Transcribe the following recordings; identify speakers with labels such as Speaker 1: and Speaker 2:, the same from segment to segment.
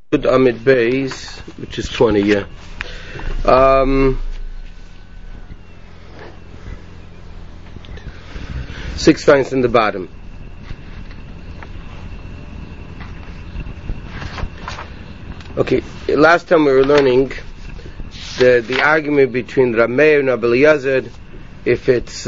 Speaker 1: Amid Beis, which is 20, yeah. 6 lines in the bottom. Okay, last time we were learning the argument between Rav Meir and Rabbi Eliezer, if it's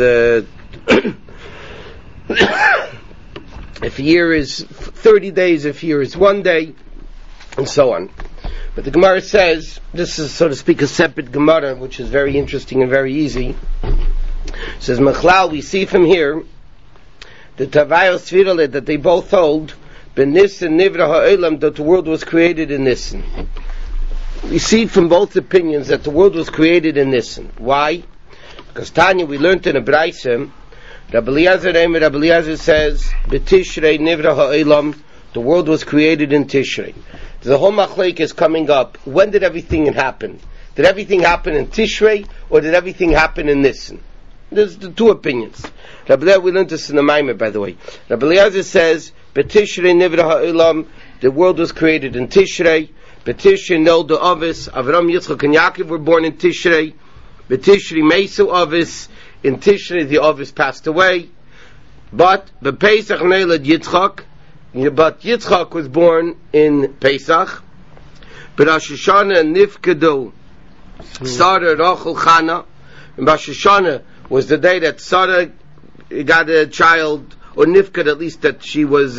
Speaker 1: if a year is 30 days, if a year is 1 day, and so on. But the Gemara says, this is, so to speak, a separate Gemara, which is very interesting and very easy. It says, Mechlal, we see from here, the Tavayos Svirale, that they both hold, Ben Nissen Nivra Ha'olam, that the world was created in Nissen. We see from both opinions that the world was created in Nissen. Why? Because Tanya, we learned in a Braisa, Rabbi Eliezer says, B'Tishrei Nivra Ha'olam, the world was created in Tishrei. The whole machlek is coming up. When did everything happen? Did everything happen in Tishrei, or did everything happen in Nisan? There's the two opinions. Rabbi Eliezer, we learned this in the Maimer, by the way. Rabbi Eliezer says, "B'Tishrei nivra ha'olam," the world was created in Tishrei. B'Tishrei noldu Avis, Avram, Yitzchak, and Yaakov were born in Tishrei. B'Tishrei meisu Avis, in Tishrei the Avis passed away. But b'Pesach neilad Yitzchak. But Yitzchak was born in Pesach. But Rosh Hashanah nifkedu Sarah Rachel Chana. And Rosh Hashanah was the day that Sarah got a child, or nifked, at least that she was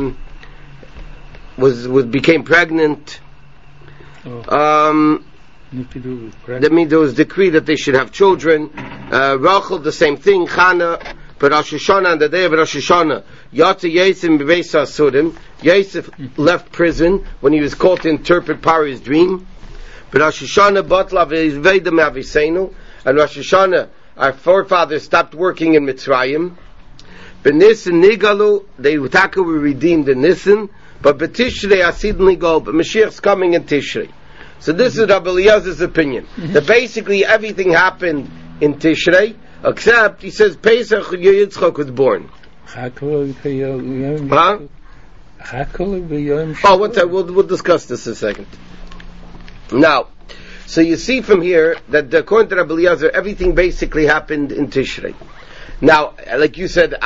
Speaker 1: became pregnant. That means there was a decree that they should have children. Rachel, the same thing. Chana. But Rosh Hashanah, on the day of Rosh Hashanah, Yatsa Yosef Bebeis Asurim, Yosef left prison when he was called to interpret Paro's dream. But Rosh Hashanah Batla Ve'Vedem Aviseinu, and Rosh Hashanah, our forefathers stopped working in Mitzrayim. But Nisan Nigalu, they were redeemed in Nisan, but B'Tishrei Asid Nigol, but Mashiach's coming in Tishrei. So this is Rabbi Eliezer's opinion, that basically everything happened in Tishrei, except, he says, Pesach Yitzchak was born. Huh? We'll discuss this in a second. Now, so you see from here that according to Rabbi Eliezer, everything basically happened in Tishrei. Now, like you said, it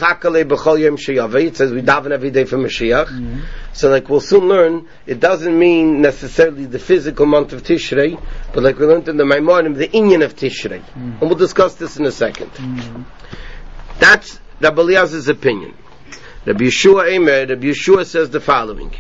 Speaker 1: says we daven every day for Mashiach. Mm-hmm. So like we'll soon learn, it doesn't mean necessarily the physical month of Tishrei, but like we learned in the Maimonim, the inyan of Tishrei. Mm-hmm. And we'll discuss this in a second. Mm-hmm. That's Rabbi Eliezer's opinion. Rabbi Yeshua says the following.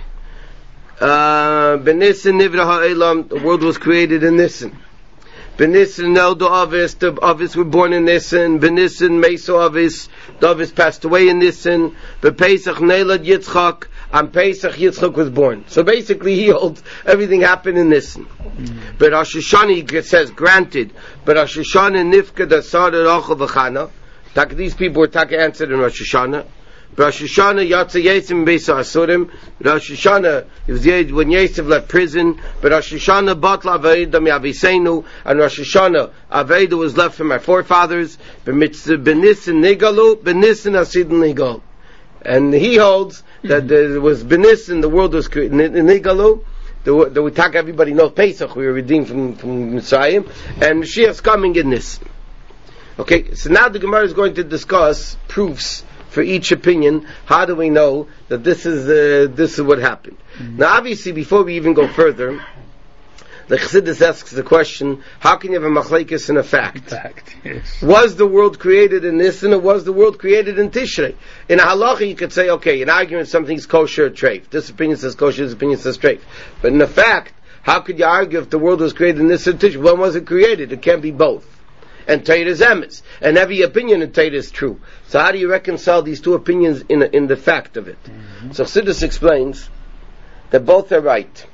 Speaker 1: B'Nissen nivra ha'olam, the world was created in Nissen. B'Nissen neldu Avis, the Avis were born in Nissen. B'Nissen meiso Avis, the Avis passed away in Nissen. B'Pesach neilad Yitzchak, on Pesach Yitzchak was born. So basically he holds everything happened in Nissen. Mm-hmm. But Rosh Hashanah, he says, granted, but Rosh Hashanah nifked asar Rachel v'Chana. These people were answered in Rosh Hashanah. Rosh Hashanah Yatsa Yosef Beis Asurim. Rosh Hashanah, it was when Yosef left prison. But Rosh Hashanah Batla Aveda Miaviseinu, and Rosh Hashanah Aveda was left from our forefathers. B'Nissen Nigalu, B'Nissen Asid Nigal, and he holds that there was B'Nissen, the world was created. Nigalu, the we talk, everybody knows Pesach, we were redeemed from Mitzrayim, and Mashiach's coming in Nissen. Okay, so now the Gemara is going to discuss proofs for each opinion. How do we know that this is what happened? Mm-hmm. Now, obviously, before we even go further, the Chassidus asks the question: how can you have a machlekes in a fact? Yes. Was the world created in Nisan, or was the world created in Tishrei? In a halacha, you could say, okay, in argument, something's kosher or treif. This opinion says kosher, this opinion says treif. But in a fact, how could you argue if the world was created in Nisan or Tishrei? When was it created? It can't be both. And Torah is emes, and every opinion in Torah is true. So how do you reconcile these two opinions in the fact of it? Mm-hmm. So Chassidus explains that both are right.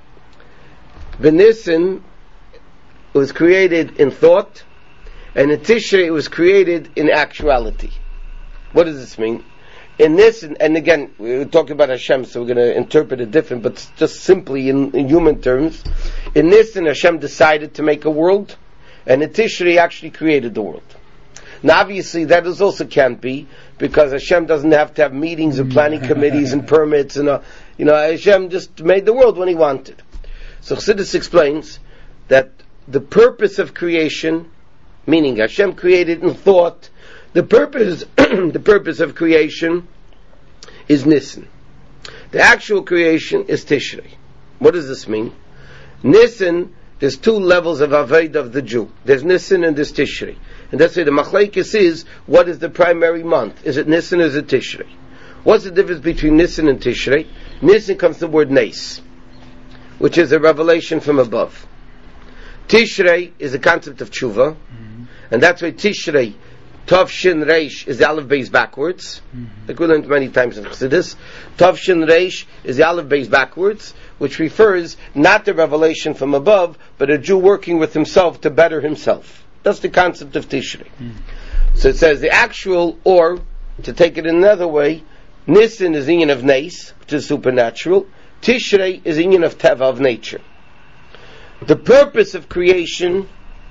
Speaker 1: B'Nissen was created in thought, and in Tishrei it was created in actuality. What does this mean? In Nissen, and again, we're talking about Hashem, so we're going to interpret it different, but just simply in human terms. In Nissen, Hashem decided to make a world, and in Tishrei actually created the world. Now obviously that is also can't be, because Hashem doesn't have to have meetings and planning committees and permits, and Hashem just made the world when He wanted. So Chassidus explains that the purpose of creation, meaning Hashem created in thought, the purpose of creation is Nisan. The actual creation is Tishrei. What does this mean? Nisan, there's two levels of Avodah of the Jew. There's Nisan and there's Tishrei. And that's why the Machlekes is, what is the primary month? Is it Nisan or is it Tishrei? What's the difference between Nisan and Tishrei? Nisan comes from the word Nes, which is a revelation from above. Tishrei is a concept of tshuva, and that's why Tishrei, Tov Shin Reish, is the Aleph Beis backwards. Like we learned many times in Chassidus. Tov Shin Reish is the Aleph Beis backwards, which refers not to revelation from above, but a Jew working with himself to better himself. That's the concept of Tishrei. So it says the actual, or, to take it in another way, Nisan is inyan of Nes, which is supernatural. Tishrei is inyan of Teva, of nature. The purpose of creation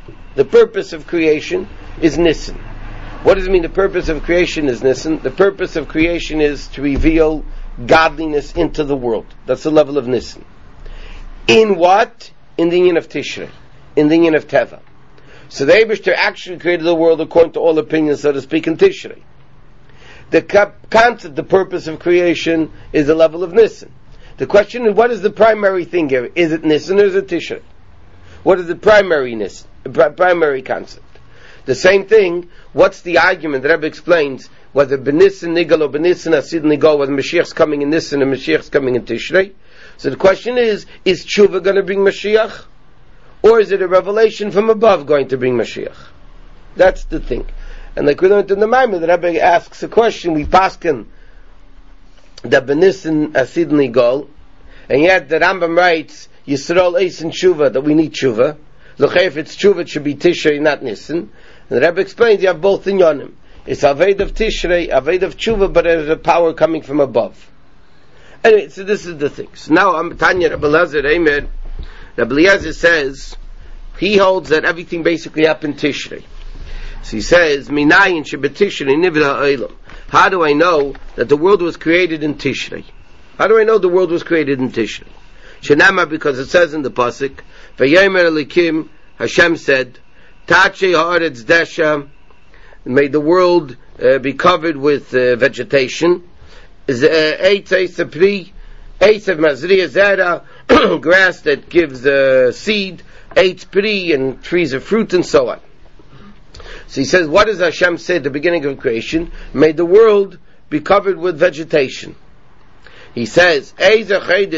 Speaker 1: is Nisan. What does it mean the purpose of creation is Nisan? The purpose of creation is to reveal godliness into the world. That's the level of Nisan. In what? In the inyan of Tishrei. In the inyan of Teva. So the Eibishter actually created the world according to all opinions, so to speak, in Tishrei. The concept, the purpose of creation is the level of Nisan. The question is, what is the primary thing here? Is it Nisan or is it Tishrei? What is the primary concept? The same thing, what's the argument? The Rebbe explains whether B'Nisan Nigal or B'Nisan Asid Nigal, whether Mashiach's coming in Nisan and Mashiach's coming in Tishrei. So the question is Tshuva going to bring Mashiach? Or is it a revelation from above going to bring Mashiach? That's the thing. And like we learned in the Maimon, the Rebbe asks a question, we paskin that B'Nisan Asid Nigal, and yet the Rambam writes, Yisrael Eis and Tshuva, that we need Tshuva. Look, if it's Tshuva, it should be Tishrei, not Nisan. And the Rebbe explains you have both in Yonim. It's Aved of Tishrei, Aved of Tshuva, but there's a power coming from above. Anyway, so this is the thing. So now I'm Tanya Rabbi Eliezer Eimer. Rabbi Eliezer says he holds that everything basically happened Tishrei. So he says, Minayin shebetishrei nivra ha'olam. How do I know that the world was created in Tishrei? How do I know the world was created in Tishrei? Shenama, because it says in the pasuk, Vayomer Elikim, Hashem said, Tache haaretz desha, made the world be covered with vegetation. Eitz pri, eitz of mazriya zera, grass that gives seed, eitz pri, and trees of fruit, and so on. So he says, what does Hashem say at the beginning of creation? Made the world be covered with vegetation. He says, which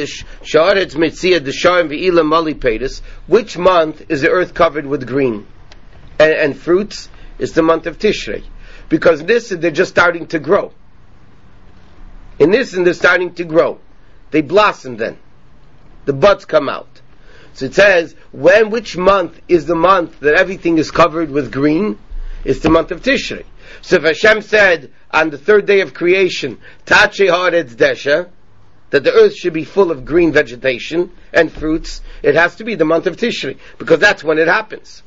Speaker 1: month is the earth covered with green and fruits? It's the month of Tishrei. Because in this, they're just starting to grow. In this, they're starting to grow. They blossom then. The buds come out. So it says, which month is the month that everything is covered with green? It's the month of Tishrei. So if Hashem said on the third day of creation, Tache haaretz desha, that the earth should be full of green vegetation and fruits, it has to be the month of Tishrei, because that's when it happens.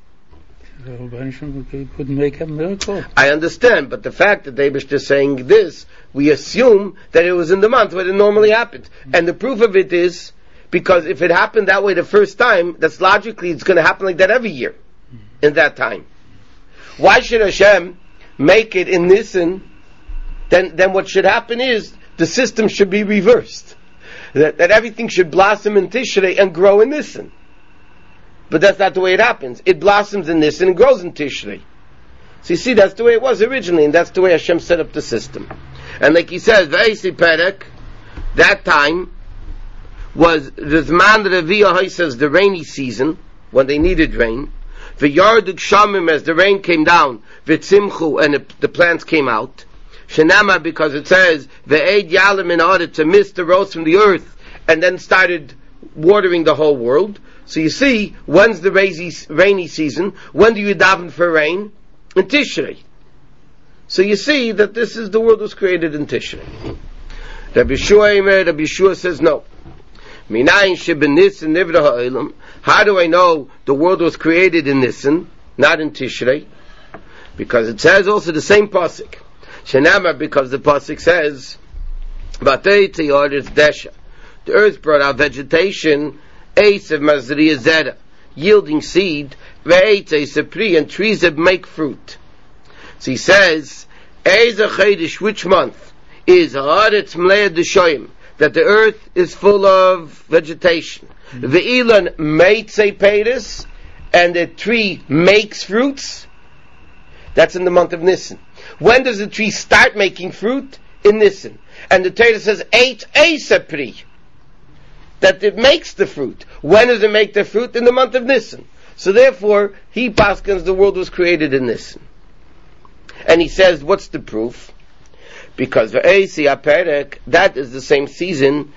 Speaker 2: Couldn't make a miracle.
Speaker 1: I understand, but the fact that Eibishter is saying this, we assume that it was in the month when it normally happened. And the proof of it is, because if it happened that way the first time, that's logically, it's going to happen like that every year, in that time. Why should Hashem make it in Nisan? Then what should happen is, the system should be reversed. That everything should blossom in Tishrei and grow in Nisan. But that's not the way it happens. It blossoms in Nisan and grows in Tishrei. So you see, that's the way it was originally, and that's the way Hashem set up the system. And like he says, V'eisi Perek, that time was the Zman Revi'ah, he says, the rainy season, when they needed rain. V'yarduk Shamim, as the rain came down, V'tzimchu, and the plants came out. Shenama, because it says, Ve'ed Yalim, in order to mist the rose from the earth, and then started watering the whole world. So you see, when's the rainy season? When do you daven for rain? In Tishrei. So you see that this is the world was created in Tishrei. Rabbi Yeshua says no. How do I know the world was created in Nisan, not in Tishrei? Because it says also the same pasuk. Shenamar, because the pasuk says, the earth brought out vegetation, yielding seed, and trees that make fruit. So he says, which month is that the earth is full of vegetation. Ve'ilan meitzei peiris, and the tree makes fruits. That's in the month of Nisan. When does the tree start making fruit? In Nisan. And the Torah says, Eit Eisapri, that it makes the fruit. When does it make the fruit? In the month of Nisan. So therefore, he paskins the world was created in Nisan. And he says, what's the proof? Because Ve'esi HaPerek, that is the same season.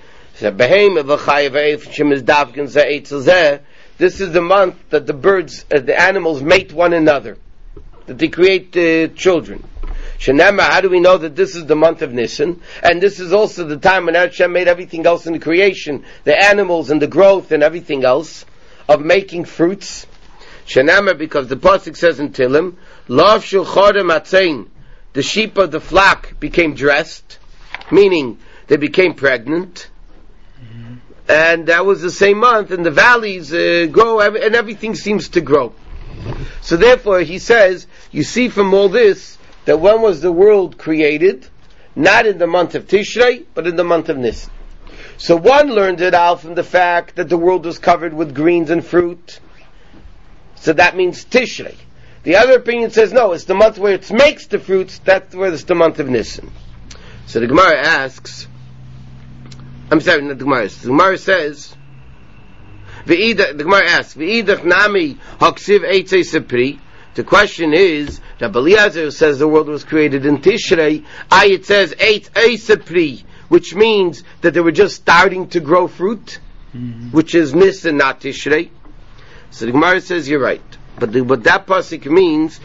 Speaker 1: This is the month that the birds, the animals mate one another. That they create children. Shenema, how do we know that this is the month of Nisan? And this is also the time when Hashem made everything else in the creation, the animals and the growth and everything else, of making fruits. Shenema, because the pasuk says in Tehillim, Lav shel chodem atzein, the sheep of the flock became dressed, meaning they became pregnant. Mm-hmm. And that was the same month, and the valleys grow, and everything seems to grow. So therefore, he says, you see from all this, that when was the world created? Not in the month of Tishrei, but in the month of Nisan. So one learned it out from the fact that the world was covered with greens and fruit. So that means Tishrei. The other opinion says, no, it's the month where it makes the fruits, that's where it's the month of Nisan. So the Gemara asks, I'm sorry, not the Gemara. The Gemara says, the Gemara asks, V'idach nami haksiv eitzei sepri. The question is, Rabbi Eliezer says the world was created in Tishrei. It says eitzei sepri, which means that they were just starting to grow fruit, which is Nisan, not Tishrei. So the Gemara says you're right. But what that pasuk means,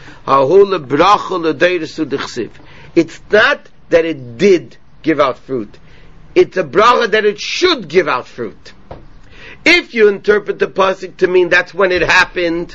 Speaker 1: it's not that it did give out fruit. It's a bracha that it should give out fruit. If you interpret the pasuk to mean that's when it happened,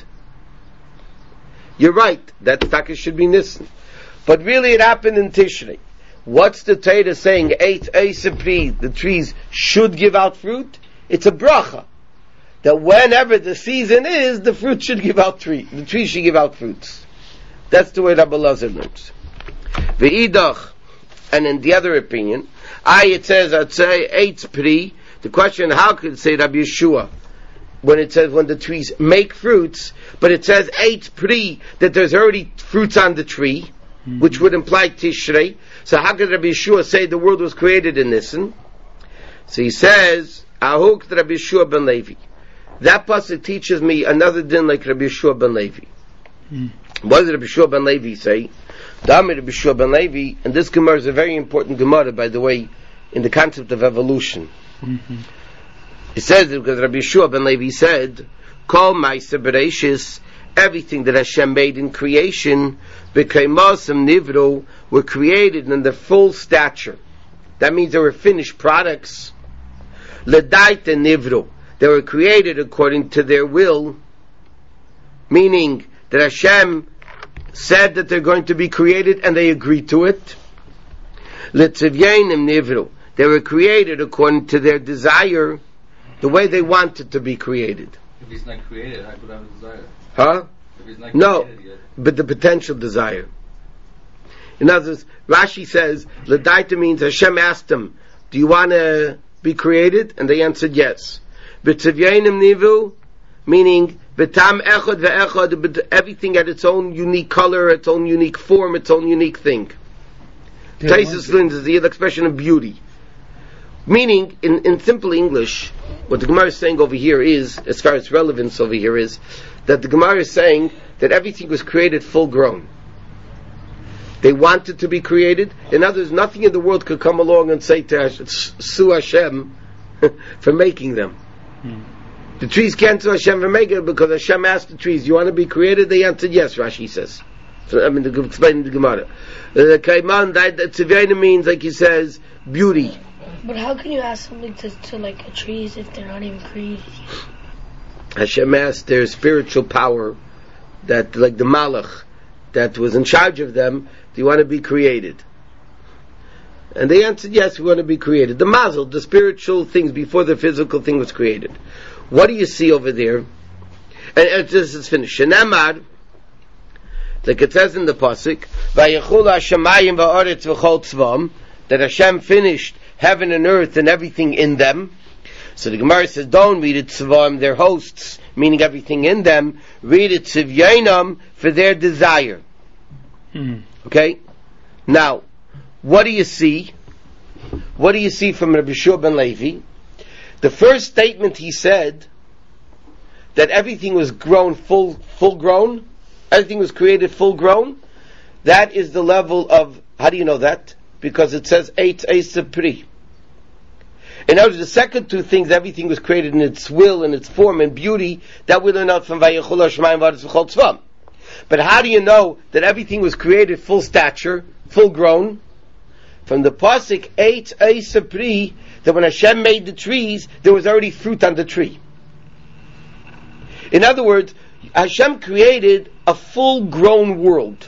Speaker 1: you're right. That taka should be Nisan. But really it happened in Tishrei. What's the Torah saying? The trees should give out fruit? It's a bracha. That whenever the season is, the fruit should give out the tree should give out fruits. That's the way Rabbi Elazar learns. Ve'idach, and in the other opinion, it says, I'd say, eitz pri. The question, how could it say Rabbi Yeshua, when it says when the trees make fruits, but it says eitz pri, that there's already fruits on the tree, which would imply Tishrei. So how could Rabbi Yeshua say the world was created in Nisan? So he says, Ahuk Rabbi Yeshua ben Levi. That pasuk teaches me another din like Rabbi Yeshua ben Levi. What does Rabbi Yeshua ben Levi say? Dami Rabbi Yeshua ben Levi, and this Gemara is a very important Gemara, by the way, in the concept of evolution. It says that because Rabbi Yeshua ben Levi said, Kol ma'aser bereishis, everything that Hashem made in creation, b'keimasam nivro, were created in their full stature. That means they were finished products. L'daita nivro, they were created according to their will, meaning that Hashem said that they're going to be created and they agreed to it. L'tzivyenim nivro, they were created according to their desire, the way they wanted to be created.
Speaker 3: If he's not created, how could have a desire?
Speaker 1: Huh?
Speaker 3: If he's not
Speaker 1: created yet. But the potential desire. In other words, Rashi says, L'daita means Hashem asked them, do you want to be created? And they answered yes. B'tzivyenim nivu, meaning b'tam echad ve'echad, everything had its own unique color, its own unique form, its own unique thing. Taisus Lins is the expression of beauty. Meaning, in simple English, what the Gemara is saying over here is, as far as relevance over here is, that the Gemara is saying that everything was created full grown. They wanted to be created. In other words, nothing in the world could come along and say to sue Hashem for making them. The trees can't sue Hashem for making it because Hashem asked the trees, you want to be created? They answered yes, Rashi says. So, explaining the Gemara. Kaiman, that Tzivayna means, like he says, beauty.
Speaker 4: But how can you ask something to like a trees if they're not even created?
Speaker 1: Hashem asked their spiritual power, that like the Malach, that was in charge of them, do you want to be created? And they answered, yes, we want to be created. The mazel, the spiritual things before the physical thing was created. What do you see over there? And this is finished. Shenamar, like it says in the pasuk, "Vayechul hashamayim va'aretz v'chol tzvam," that Hashem finished heaven and earth and everything in them. So the Gemara says, don't read it tzvam, their hosts, meaning everything in them. Read it tzivyainam, for their desire. Okay? Now, what do you see? What do you see from Rabbi Shua ben Levi? The first statement he said, that everything was grown full grown, everything was created full grown, that is the level of, how do you know that? Because it says Eitz Pri. In other words, the second two things, everything was created in its will, in its form and beauty, that we learn out from Vayechul HaShamayim V'Haaretz V'Chol Tzvam. But how do you know that everything was created full stature, full grown? From the pasuk Eitz Pri, that when Hashem made the trees, there was already fruit on the tree. In other words, Hashem created a full-grown world.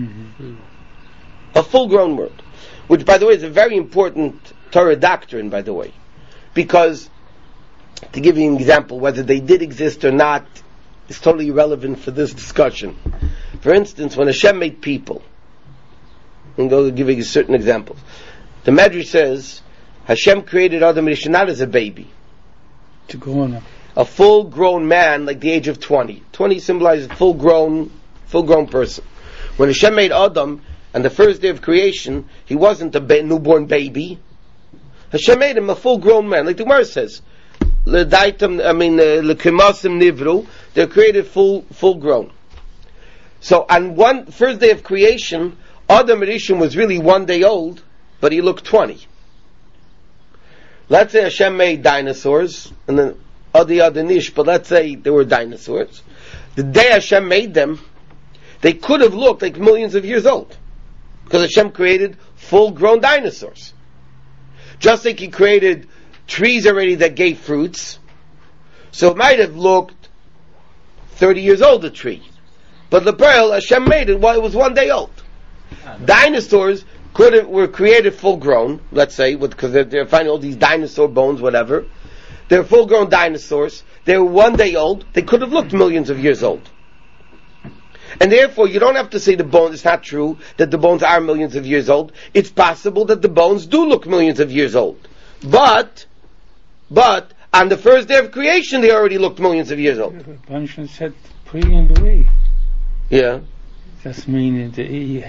Speaker 1: A full-grown world. Which, by the way, is a very important Torah doctrine, by the way. Because, to give you an example, whether they did exist or not is totally irrelevant for this discussion. For instance, when Hashem made people, I'm going to give you certain examples. The Medrash says, Hashem created Adam Rishon not as a baby.
Speaker 2: To go on.
Speaker 1: A full-grown man, like the age of 20. 20 symbolizes a full-grown person. When Hashem made Adam, on the first day of creation, he wasn't a newborn baby. Hashem made him a full-grown man, like the Gemara says. L'kimasim nivru, they're created full-grown. So on first day of creation, Adam Rishon was really 1 day old, but he looked 20. Let's say Hashem made dinosaurs, and then other niche, but let's say they were dinosaurs. The day Hashem made them, they could have looked like millions of years old. Because Hashem created full-grown dinosaurs. Just like He created trees already that gave fruits, so it might have looked 30 years old, a tree. But the pearl, Hashem made it while it was 1 day old. Dinosaurs were created full-grown, let's say, because they're finding all these dinosaur bones, whatever. They're full-grown dinosaurs. They were 1 day old. They could have looked millions of years old. And therefore, you don't have to say the bones, it's not true that the bones are millions of years old. It's possible that the bones do look millions of years old. But, on the first day of creation, they already looked millions of years old.
Speaker 2: Banshon said, pre in the way.
Speaker 1: Yeah.
Speaker 2: That means that you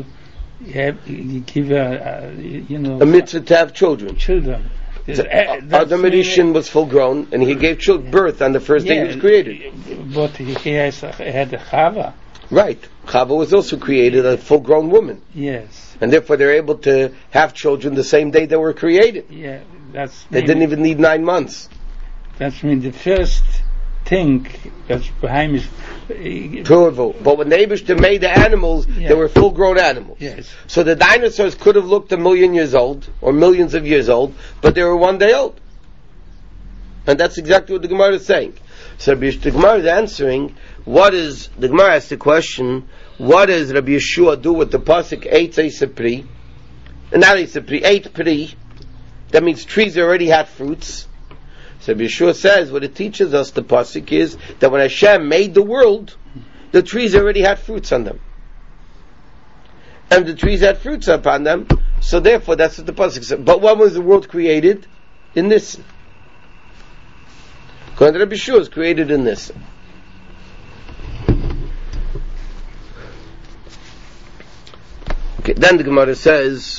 Speaker 2: give
Speaker 1: a mitzvah to have children. Adam Rishon was full grown, and he gave birth on the first day he was created.
Speaker 2: But he had a Chava.
Speaker 1: Right. Chava was also created a full grown woman.
Speaker 2: Yes.
Speaker 1: And therefore they're able to have children the same day they were created.
Speaker 2: Yeah,
Speaker 1: they didn't even need 9 months.
Speaker 2: That's the first thing that's behind is
Speaker 1: Purvo. But when the Eibishter made the animals, they were full grown animals.
Speaker 2: Yes.
Speaker 1: So the dinosaurs could have looked 1,000,000 years old, or millions of years old, but they were 1 day old. And that's exactly what the Gemara is saying. So the Gemara is answering, the Gemara asks the question, what does Rabbi Yeshua do with the pasuk Eitz Pri? And not Eitz Pri, Eitz Pri. That means trees already had fruits. So Yeshua says, what it teaches us, the pasuk is, that when Hashem made the world, the trees already had fruits on them. And the trees had fruits upon them, so therefore that's what the pasuk says. But when was the world created? In Nisan. According to Rabbi Yeshua, it was created in Nisan. Okay, then the Gemara says,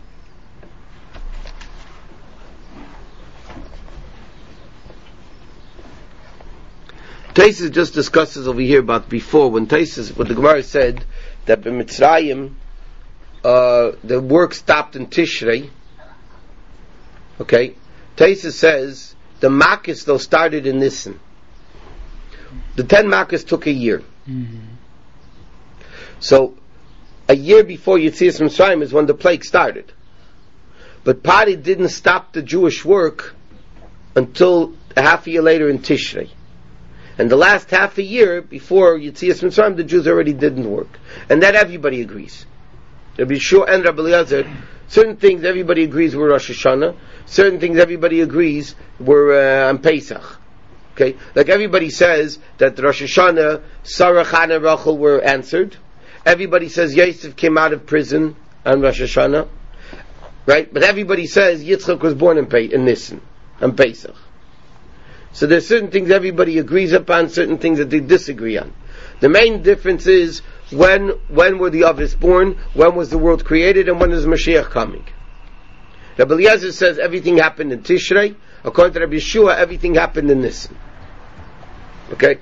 Speaker 1: Taisus just discusses over here about before, when the Gemara said that in Mitzrayim, the work stopped in Tishrei. Okay? Taisus says, the Makkos though started in Nisan. The 10 Makkos took a year. Mm-hmm. So, a year before Yetzias Mitzrayim is when the plague started. But Pari didn't stop the Jewish work until a half a year later in Tishrei. And the last half a year before Yetzias Mitzrayim, the Jews already didn't work. And that everybody agrees. Rabbi Yeshua and Rabbi Eliezer, certain things everybody agrees were Rosh Hashanah, certain things everybody agrees were on Pesach. Okay? Like everybody says that Rosh Hashanah, Sarah, Chana, Rachel were answered. Everybody says Yosef came out of prison on Rosh Hashanah. Right? But everybody says Yitzchak was born in Nisan, on Pesach. So there's certain things everybody agrees upon, certain things that they disagree on. The main difference is when were the Avos born, when was the world created, and when is Mashiach coming. Rabbi Eliezer says everything happened in Tishrei. According to Rabbi Yeshua, everything happened in Nisan. Okay?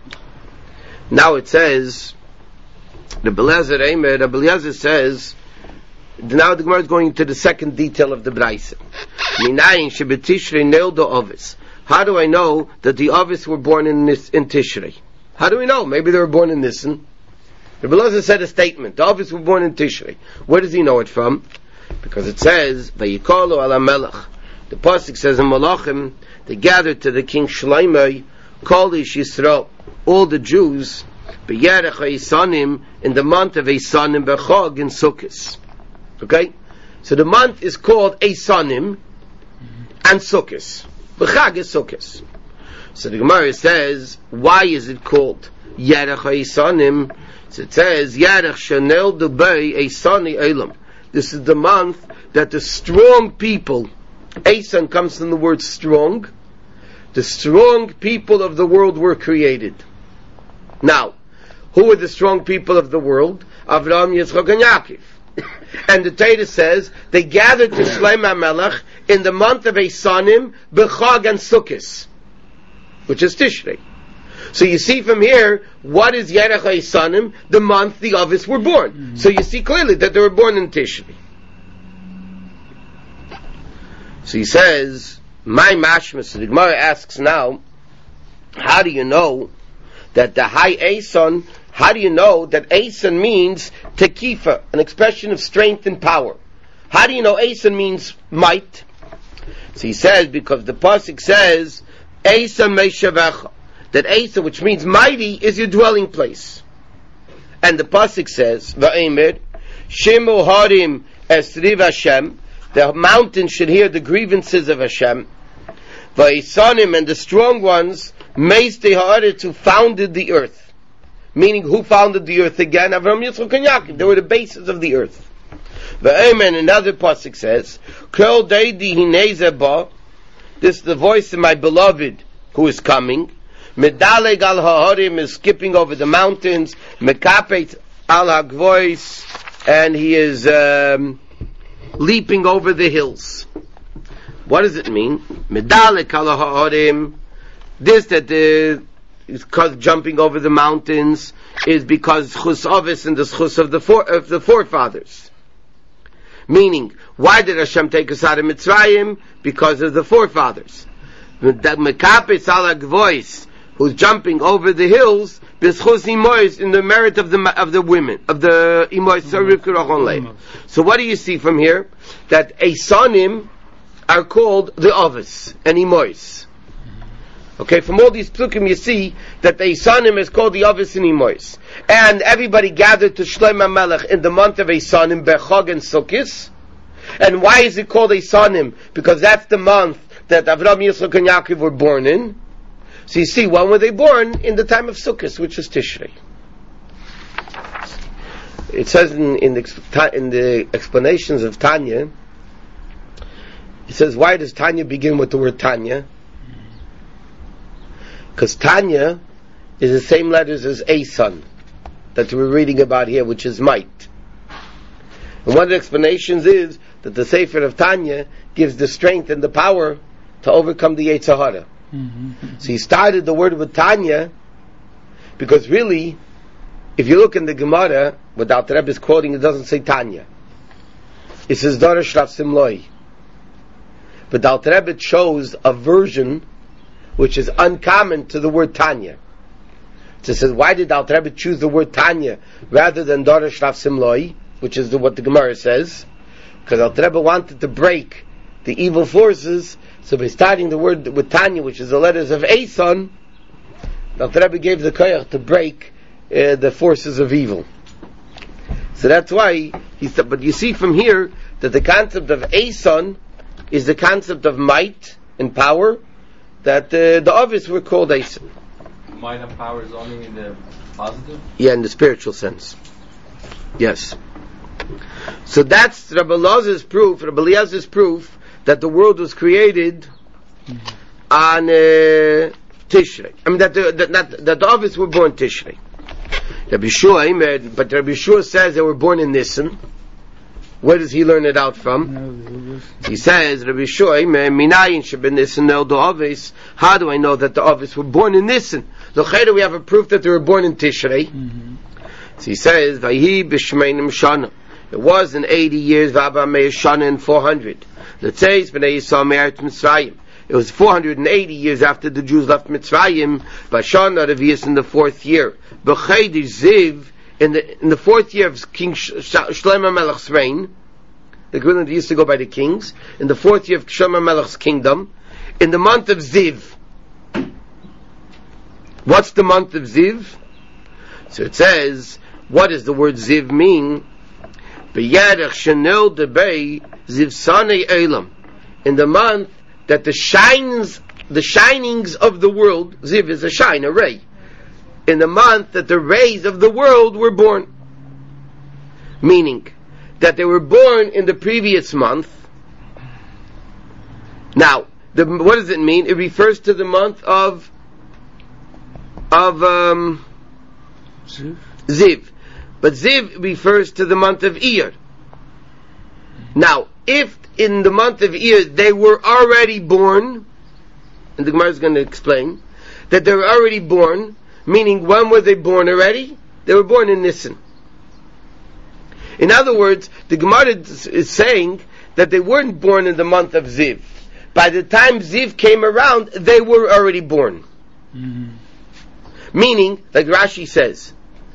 Speaker 1: Now it says, Rabbi Eliezer says, now the Gemara is going into the second detail of the Braisa. Minayin shebetishrei neildo Avos. How do I know that the Avos were born in Tishrei? How do we know? Maybe they were born in Nisan. Rabbi Eliezer said a statement. The Avos were born in Tishrei. Where does he know it from? Because it says, Vayikalu ala melech. The pasuk says in Malachim, they gathered to the king Shlomo, Kol Ish Yisrael, all the Jews, B'yerech HaYisanim, in the month of Eisanim B'chag in Sukkot. Okay? So the month is called Eisanim and Sukkot. B'chag is Sukkot. So the Gemara says, why is it called Yerech HaYisanim? So it says, Yerech Shanel Dubei Eisani Elam. This is the month that the strong people, Eisan comes from the word strong, the strong people of the world were created. Now, who were the strong people of the world? Avraham, Yitzchak, and Yaakov. And the Torah says, they gathered to Shlomo HaMelech in the month of Eisanim, B'chag and Sukkot, which is Tishrei. So you see from here, what is Yerech HaYisanim? The month the Avos were born. Mm-hmm. So you see clearly that they were born in Tishrei. So he says, my mashmas, the Gemara asks now, how do you know that the high Eisan, how do you know that Eisan means tekifa, an expression of strength and power? How do you know Eisan means might? So he says, because the pasuk says, Eisan meishavecha, that Eisan, which means mighty, is your dwelling place. And the pasuk says, Va'emer, Shimu harim esriv Hashem, the mountains should hear the grievances of Hashem. Va'isanim, and the strong ones, meistei ha'aretz, who founded the earth. Meaning, who founded the earth again? Avraham, Yitzchak, and Yaakov. They were the bases of the earth. Va'emen, another pasuk says, Kol deidi hinei ba, this is the voice of my beloved who is coming. Medaleg al ha'arim, is skipping over the mountains. Mekapet al ha'gvois, and he is leaping over the hills. What does it mean? Medaleg al ha'arim, this that is because jumping over the mountains is because chus avos and the chus of the forefathers. Meaning, why did Hashem take us out of Mitzrayim? Because of the forefathers. Mekapet al ha'gvois, who's jumping over the hills, b'schus imois, in the merit of the women, of the imois, So what do you see from here? That Eisanim are called the Avos and imois. Okay, from all these psukim you see that the Eisanim is called the Avos and imois. And everybody gathered to Shlomo HaMelech in the month of Eisanim, Bechag and Sukkot. And why is it called Eisanim? Because that's the month that Avraham, Yitzchak, and Yaakov were born in. So you see, when were they born? In the time of Sukkot, which is Tishrei. It says in the explanations of Tanya, it says, why does Tanya begin with the word Tanya? Because Tanya is the same letters as Eisan that we're reading about here, which is might. And one of the explanations is that the Sefer of Tanya gives the strength and the power to overcome the Yetzer Hara. Mm-hmm. So he started the word with Tanya because really, if you look in the Gemara, what the Alter Rebbe is quoting, it doesn't say Tanya. It says Darash Rav Simloi. But the Alter Rebbe chose a version which is uncommon to the word Tanya. So it says, why did the Alter Rebbe choose the word Tanya rather than Darash Rav Simloi, which is what the Gemara says? Because Alter Rebbe wanted to break the evil forces. So by starting the word with Tanya, which is the letters of Eisan, The Alter Rebbe gave the koyach to break the forces of evil. So that's why he said. But you see from here that the concept of Eson is the concept of might and power. That the Avis were called Eson.
Speaker 3: Might and power is only in the positive?
Speaker 1: Yeah, in the spiritual sense. Yes. So that's Rabbi Eliezer's proof that the world was created on Tishrei. I mean that the Avis were born Tishrei. Rabbi Yeshua, but Rabbi Yeshua says they were born in Nisan. Where does he learn it out from? He says, Rabbi Yeshua, Minayin sheben Nisan el do Avis. How do I know that the Avis were born in Nisan? L'chayda, we have a proof that they were born in Tishrei. So he says, Vayhi b'shmeinim shana. It was in 80 years, V'aba me'er shana in 400. L'tzeis b'nei Yisrael me'eretz Mitzrayim. It was 480 years after the Jews left Mitzrayim, Bashana Revius in the 4th year. B'chaydish Ziv, in the 4th year of King Shlomo Melech's reign, the equivalent used to go by the kings, in the 4th year of Shlomo Melech's kingdom, in the month of Ziv. What's the month of Ziv? So it says, what does the word Ziv mean? B'yadach shenil debei Ziv sanei elam. In the month that the shinings of the world, Ziv is a shine, a ray. In the month that the rays of the world were born. Meaning that they were born in the previous month. Now, what does it mean? It refers to the month of Ziv. But Ziv refers to the month of Iyar. Now, if in the month of Iyar they were already born, and the Gemara is going to explain, that they were already born, meaning when were they born already? They were born in Nisan. In other words, the Gemara is saying that they weren't born in the month of Ziv. By the time Ziv came around, they were already born. Mm-hmm. Meaning, like Rashi says,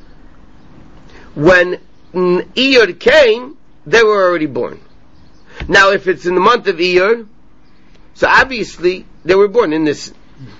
Speaker 1: when Iyar came, they were already born. Now, if it's in the month of Iyar, so obviously they were born in Nisan.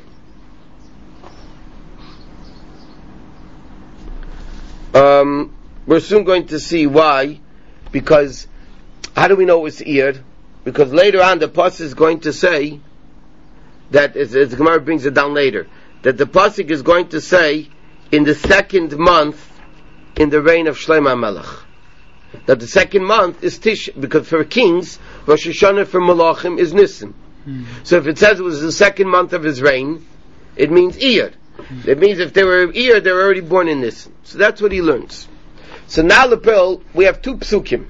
Speaker 1: We're soon going to see why, because how do we know it's Iyar? Because later on the pasuk is going to say that, as the Gemara brings it down later, that the pasuk is going to say in the 2nd month in the reign of Shlomo Melech. That the 2nd month is Tish, because for kings, Rosh Hashanah for Malachim is Nisan. So if it says it was the 2nd month of his reign, it means Iyar. It means if they were Iyar, they were already born in Nisan. So that's what he learns. So now Lepil, we have 2 psukim.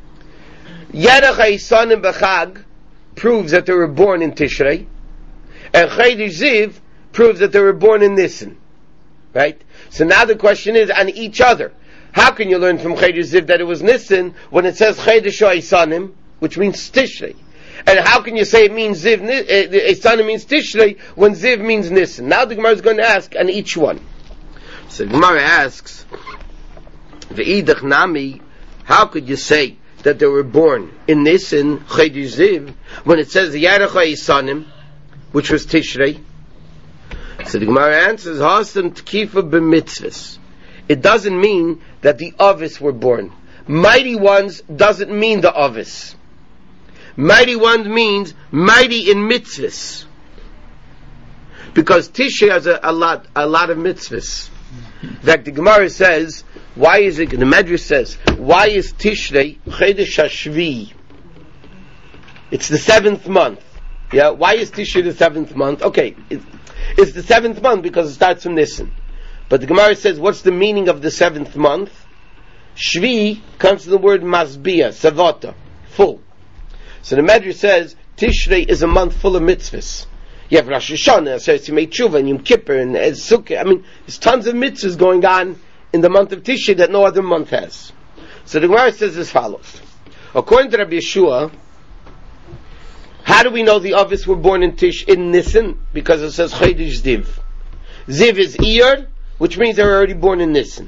Speaker 1: Yerach HaYisanim B'Chag proves that they were born in Tishrei, and Chaydish Ziv proves that they were born in Nisan. Right? So now the question is on each other. How can you learn from Chaydish Ziv that it was Nisan when it says Chaydish HaYisanim, which means Tishrei? And how can you say it means Ziv, Eisanim means Tishrei, when Ziv means Nisan? Now the Gemara is going to ask on each one. So the Gemara asks, V'idach Nami, how could you say that they were born in Nisan, Chaydish Ziv, when it says Yarach HaYisanim, which was Tishrei? So the Gemara answers, Hasam Tkifa b'mitzvahs. It doesn't mean that the Avis were born. Mighty ones doesn't mean the Avis. Mighty ones means mighty in mitzvahs. Because Tishrei has a lot of mitzvahs. In fact, the Gemara says, why is it, the Medrash says, why is Tishrei Chedesh HaShvi? It's the 7th month. Yeah, why is Tishrei the 7th month? Okay, it's the 7th month because it starts from Nisan. But the Gemara says, what's the meaning of the 7th month? Shvi comes from the word masbia, savata, full. So the Medrash says, Tishrei is a month full of mitzvahs. You have Rosh Hashanah, so you make Tshuva, and Yom Kippur, and Sukkah. I mean, there's tons of mitzvahs going on in the month of Tishrei that no other month has. So the Gemara says as follows. According to Rabbi Yeshua, how do we know the Avis were born in Nisan? Because it says Chaydish Ziv. Ziv is Iyar, which means they were already born in Nisan.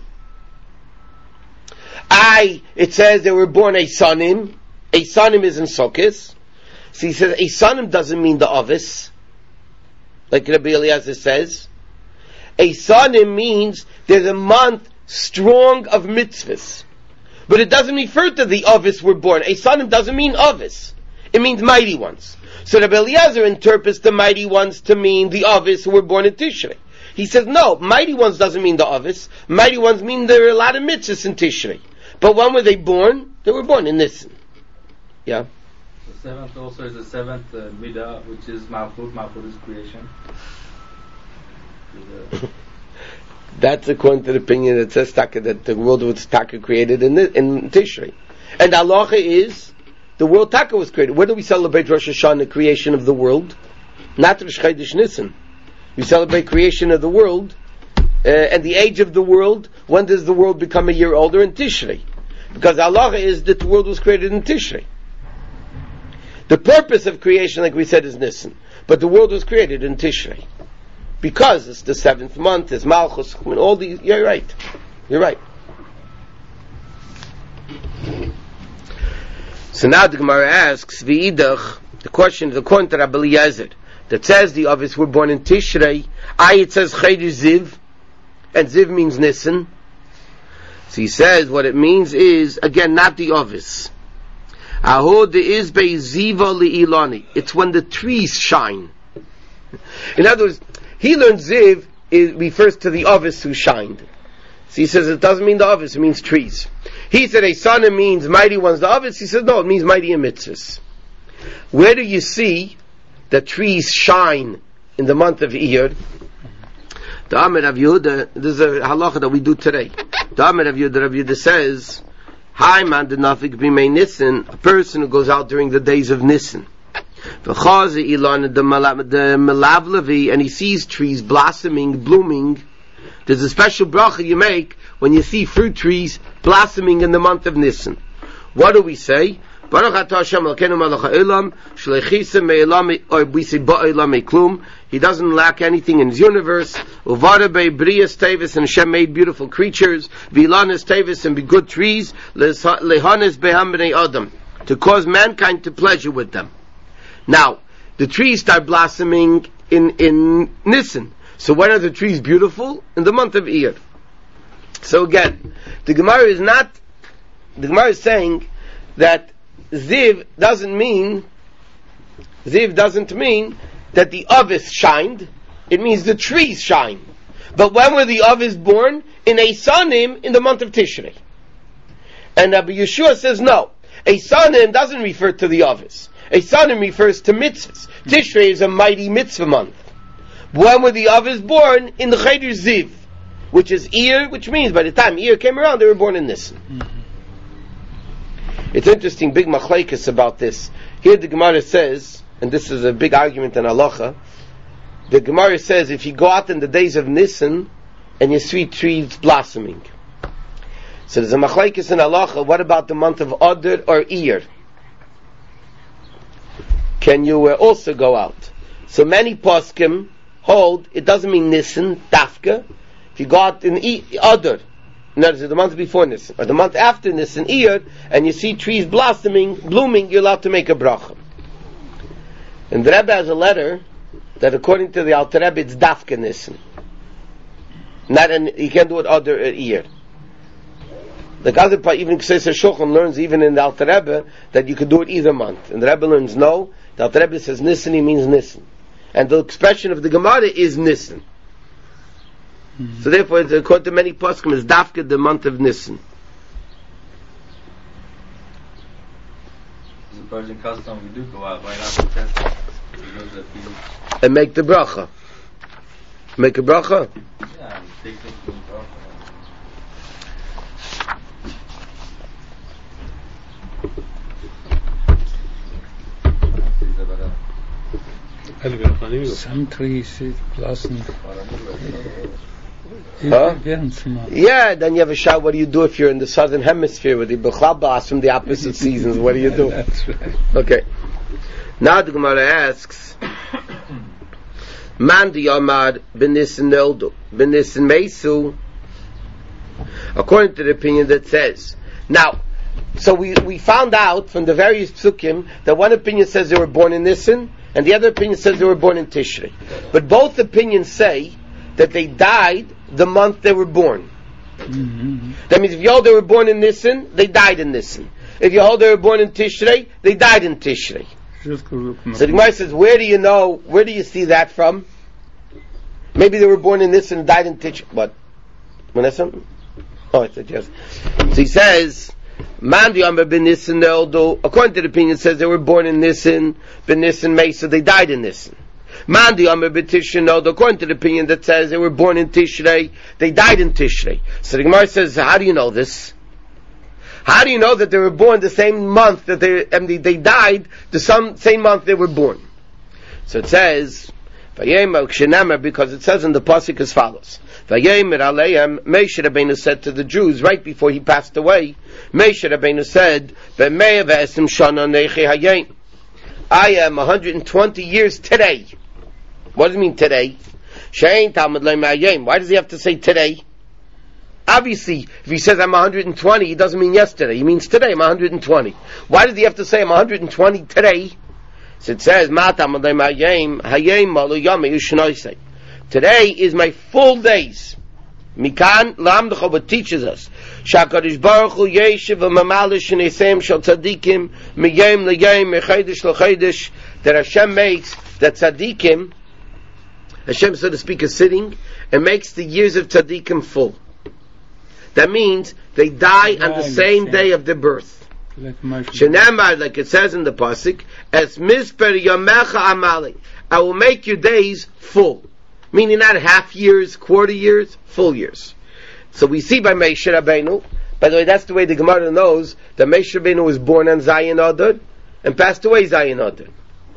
Speaker 1: It says they were born Eisanim. Eisanim is in Sukkot. So he says Eisanim doesn't mean the Avis, like Rabbi Eliezer says. Eisanim means there's a month strong of mitzvahs. But it doesn't refer to the Avis were born. Eisanim doesn't mean Avis. It means mighty ones. So Rabbi Eliezer interprets the mighty ones to mean the Avis who were born in Tishrei. He says, no, mighty ones doesn't mean the Avis. Mighty ones mean there are a lot of mitzvahs in Tishrei. But when were they born? They were born in Nisan. Yeah?
Speaker 3: The seventh also is the seventh Midah, which is Malchut. Malchut is creation.
Speaker 1: That's according to the opinion that says Taka, that the world was Taka created in Tishrei. And halacha is the world Taka was created. Where do we celebrate Rosh Hashanah, the creation of the world? Not Rosh Chodesh Nisan. We celebrate creation of the world and the age of the world. When does the world become a year older? In Tishrei. Because halacha is that the world was created in Tishrei. The purpose of creation, like we said, is Nisan. But the world was created in Tishrei. Because it's the seventh month, it's Malchus, I mean, all these, you're right. You're right. So now the Gemara asks, V'idach, the question is according to Rabbi Eliezer, that says the Avis were born in Tishrei, it says Chodesh Ziv, and Ziv means Nisan. So he says what it means is, again, not the Avis. It's when the trees shine. In other words, he learned Ziv refers to the Avis who shined. So he says it doesn't mean the Avis, it means trees. He said Eisanim means mighty ones, the Avis. He says no, it means mighty in mitzvahs. Where do you see that trees shine in the month of Iyar? The Amir Rav Yehuda, this is a halacha that we do today. The Amir Rav Yehuda says, Hi man the nafik b'mei Nisan, a person who goes out during the days of Nisan. V'chazi ilan the melavlevi, and he sees trees blossoming, blooming. There's a special bracha you make when you see fruit trees blossoming in the month of Nisan. What do we say? Baruch atah Hashem Elokeinu melech ha'olam, shleichisa me'olam, or we say ba'olam me'klum. He doesn't lack anything in his universe. Uvara be'briyas tevis, and Hashem made beautiful creatures. V'ilanas tevis, and be good trees. Lehanes be'ham b'nei adam, to cause mankind to pleasure with them. Now, the trees start blossoming in Nisan. So when are the trees beautiful? In the month of Iyar. So again, the Gemara is saying that Ziv doesn't mean that the Avis shined. It means the trees shine. But when were the Avis born? In Eisanim, in the month of Tishrei. And Rabbi Yeshua says no. Eisanim doesn't refer to the Avis. Eisanim refers to mitzvahs. Tishrei is a mighty mitzvah month. When were the Avis born? In the Chodesh Ziv, which is Iyar, which means by the time Iyar came around, they were born in Nisan. It's interesting, big machlekes about this. Here the Gemara says, and this is a big argument in halacha, the Gemara says if you go out in the days of Nisan and you see trees blossoming. So there's a machlekes in halacha, what about the month of Adar or Iyar? Can you also go out? So many poskim hold, it doesn't mean Nisan, Dafka. If you go out in Adar, in other words, the month before Nisan, or the month after Nisan, Iyar, and you see trees blossoming, blooming, you're allowed to make a bracha. And the Rebbe has a letter that according to the Alter Rebbe, it's Dafka Nisan. You can't do it Adar or Iyar. The Gazet even says Shulchan learns even in the Alter Rebbe that you could do it either month. And the Rebbe learns no. The Alter Rebbe says Nisan, he means Nisan. And the expression of the Gemara is Nisan. Mm-hmm. So therefore, it's according to many poskim, it's Dafka, the month of Nisan.
Speaker 3: It's a Persian custom, we do go out right after testing. We go to the field.
Speaker 1: And make the bracha. Make a bracha?
Speaker 3: Yeah, and take things to the bracha.
Speaker 2: Some trees blossom.
Speaker 1: Huh? Yeah, then you have a shot. What do you do if you're in the southern hemisphere with the Bechal blossom, the opposite seasons? What do you do?
Speaker 2: That's right.
Speaker 1: Okay. Now the Gemara asks, Man di Yamad b'nissen Neldo b'nissen Meisu, according to the opinion that says. Now, so we found out from the various psukim that one opinion says they were born in Nisan, and the other opinion says they were born in Tishrei. But both opinions say that they died the month they were born.
Speaker 2: Mm-hmm.
Speaker 1: That means if you hold they were born in Nisan, they died in Nisan. If you hold they were born in Tishrei, they died in Tishrei. So the Gemara says, where do you see that from? Maybe they were born in Nisan and died in Tishrei. What? Something? Oh, I said yes. So he says, according to the opinion, it says they were born in Nisan, ben Nisan Mesa, they died in Nisan. According to the opinion that says they were born in Tishrei, they died in Tishrei. So the Gemara says, how do you know this? How do you know that they were born the same month that they died the same month they were born? So it says, because it says in the pasuk as follows. Moshe Rabbeinu said to the Jews right before he passed away, Moshe Rabbeinu said, I am 120 years today. What does it mean today? Why does he have to say today? Obviously, if he says I'm 120, he doesn't mean yesterday. He means today, I'm 120. Why does he have to say I'm 120 today? So it says, today is my full days. Mikan lamdcha, what teaches us, Shakarish Baruch Hu Yeshiv Mamalish Nesem Shal Tzadikim Miyem Liyem Mechaydish Lachaydish, that Hashem makes that Tzadikim, Hashem, so to speak, is sitting and makes the years of Tzadikim full. That means they die on the same day of their birth. Shenamar, like it says in the pasuk, as Misper Yamecha Amali, I will make your days full. Meaning not half years, quarter years, full years. So we see by Moshe Rabbeinu, by the way, that's the way the Gemara knows that Moshe Rabbeinu was born on Zayin Adar and passed away Zayin Adar.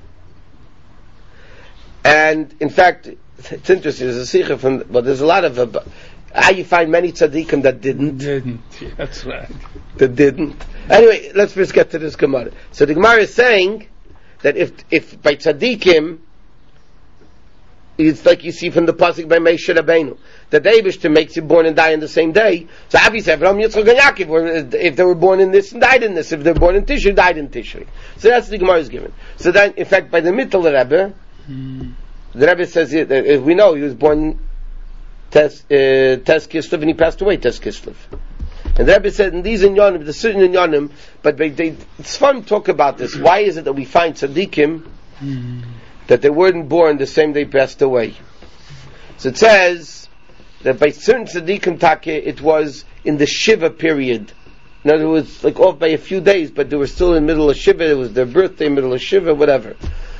Speaker 1: And in fact, it's interesting, there's a sikha but there's a lot of how you find many tzaddikim that didn't.
Speaker 2: That's right.
Speaker 1: That didn't. Anyway, let's first get to this Gemara. So the Gemara is saying that if by tzaddikim, it's like you see from the pasuk by Moshe Rabbeinu, that the Eibishter makes you born and die on the same day. So obviously, Avraham, Yitzchak, and Yaakov, if they were born in this and died in this, if they were born in Tishrei, died in Tishrei. So that's the Gemara is given. So then, in fact, by the Mittel Rebbe, the Rebbe says that we know he was born Tes Kislev and he passed away Tes Kislev. And the Rebbe said, in these inyanim, the certain inyanim, but it's fun to talk about this. Why is it that we find tzaddikim that they weren't born the same day passed away? So it says that by certain tzaddikim take, it was in the Shiva period. In other words, like off by a few days, but they were still in the middle of Shiva. It was their birthday, middle of Shiva, whatever.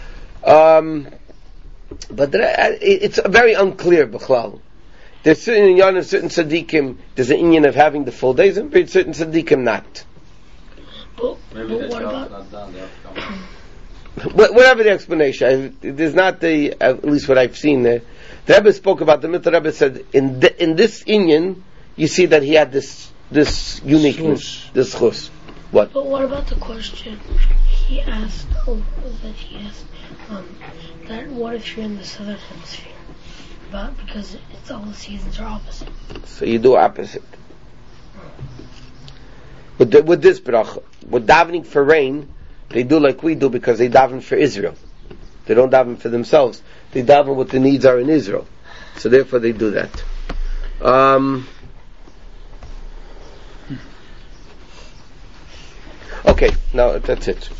Speaker 1: But it's very unclear, B'chlal. There's certain inyan of certain tzaddikim, there's an inyan of having the full days, and certain tzaddikim not.
Speaker 4: But what about...
Speaker 1: Whatever the explanation, there's not at least what I've seen there. The Rebbe spoke about, the Mittel Rebbe said, in this inyan, you see that he had this uniqueness, this chus. What?
Speaker 4: But what about the question he asked, that what if you're in the southern hemisphere? Because it's all the seasons are opposite.
Speaker 1: So you do opposite. With this bracha, with davening for rain, they do like we do because they daven for Israel. They don't daven for themselves. They daven what the needs are in Israel. So therefore they do that. Okay, now that's it.